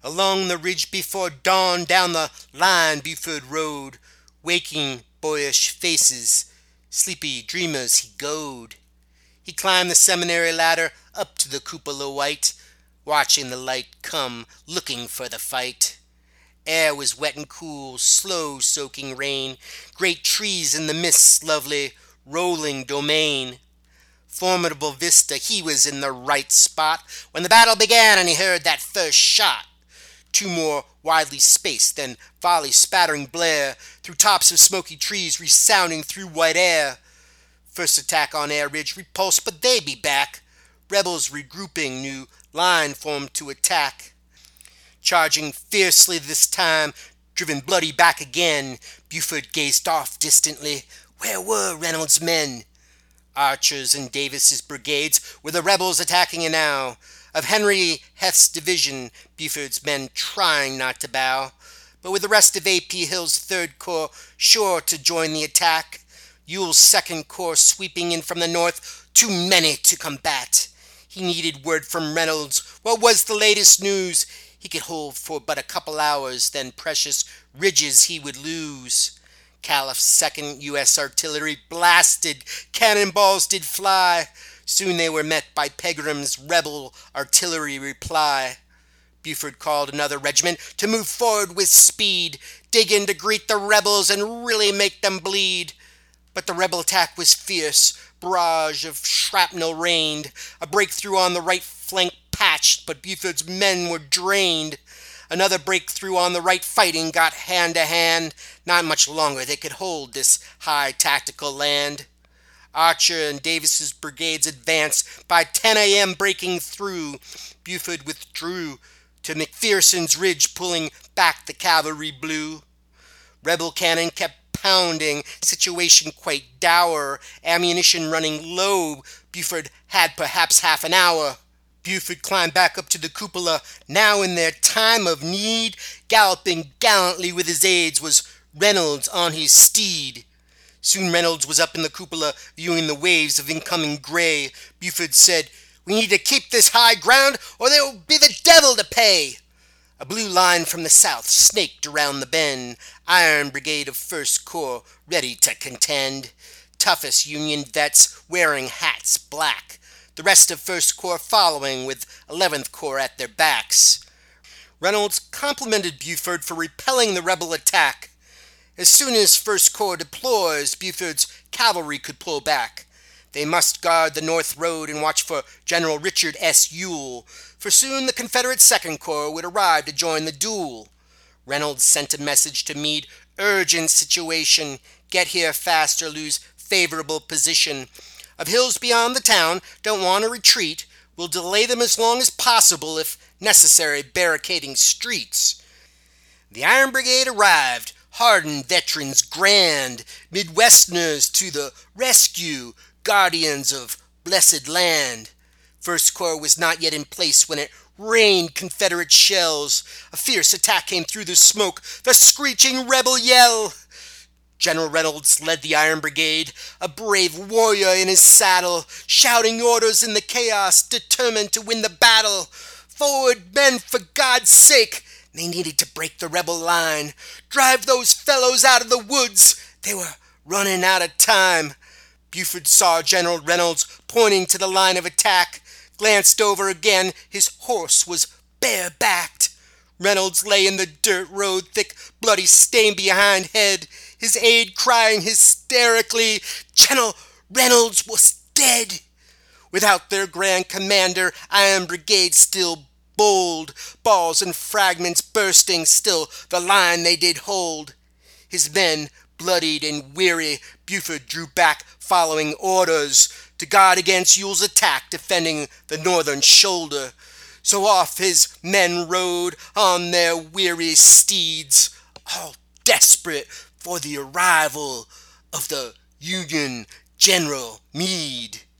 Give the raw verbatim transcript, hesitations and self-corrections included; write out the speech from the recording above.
Along the ridge before dawn, down the line Buford rode, waking boyish faces, sleepy dreamers he goad. He climbed the seminary ladder up to the cupola white, watching the light come, looking for the fight. Air was wet and cool, slow soaking rain, great trees in the mist's lovely rolling domain. Formidable vista, he was in the right spot when the battle began and he heard that first shot. Two more widely spaced, then volley spattering blare through tops of smoky trees, resounding through white air. First attack on Air Ridge repulsed, but they be back. Rebels regrouping, new line formed to attack. Charging fiercely this time, driven bloody back again, Buford gazed off distantly. Where were Reynolds' men? Archer's and Davis's brigades were the rebels attacking now. Of Henry Heth's division, Buford's men trying not to bow, but with the rest of A P Hill's third Corps sure to join the attack. Ewell's second Corps sweeping in from the north, too many to combat. He needed word from Reynolds. What was the latest news? He could hold for but a couple hours, then precious ridges he would lose. Califf's second U S artillery blasted, cannonballs did fly. Soon they were met by Pegram's rebel artillery reply. Buford called another regiment to move forward with speed, dig in to greet the rebels and really make them bleed. But the rebel attack was fierce, barrage of shrapnel rained, a breakthrough on the right flank patched, but Buford's men were drained. Another breakthrough on the right, fighting got hand to hand. Not much longer they could hold this high tactical land. Archer and Davis's brigades advanced, by ten a.m. breaking through. Buford withdrew to McPherson's ridge, pulling back the cavalry blue. Rebel cannon kept pounding, situation quite dour, ammunition running low. Buford had perhaps half an hour. Buford climbed back up to the cupola, now in their time of need. Galloping gallantly with his aides was Reynolds on his steed. Soon Reynolds was up in the cupola, viewing the waves of incoming gray. Buford said, "We need to keep this high ground, or there will be the devil to pay." A blue line from the south snaked around the bend. Iron Brigade of First Corps, ready to contend. Toughest Union vets, wearing hats black. The rest of First Corps following, with eleventh Corps at their backs. Reynolds complimented Buford for repelling the rebel attack. As soon as First Corps deploys, Buford's cavalry could pull back. They must guard the North Road and watch for General Richard S. Ewell, for soon the Confederate Second Corps would arrive to join the duel. Reynolds sent a message to Meade, urgent situation, get here fast or lose favorable position. Of hills beyond the town, don't want to retreat, will delay them as long as possible, if necessary, barricading streets. The Iron Brigade arrived, hardened veterans grand, Midwesterners to the rescue, guardians of blessed land. First Corps was not yet in place when it rained Confederate shells. A fierce attack came through the smoke, the screeching rebel yell. General Reynolds led the Iron Brigade, a brave warrior in his saddle, shouting orders in the chaos, determined to win the battle. Forward, men, for God's sake! They needed to break the rebel line, drive those fellows out of the woods. They were running out of time. Buford saw General Reynolds pointing to the line of attack, glanced over again. His horse was bare-backed. Reynolds lay in the dirt road, thick bloody stain behind head, his aide crying hysterically, General Reynolds was dead. Without their grand commander, Iron Brigade still bold, balls and fragments bursting, still the line they did hold. His men, bloodied and weary, Buford drew back, following orders to guard against Ewell's attack, defending the northern shoulder. So off his men rode on their weary steeds, all desperate for the arrival of the Union General Meade.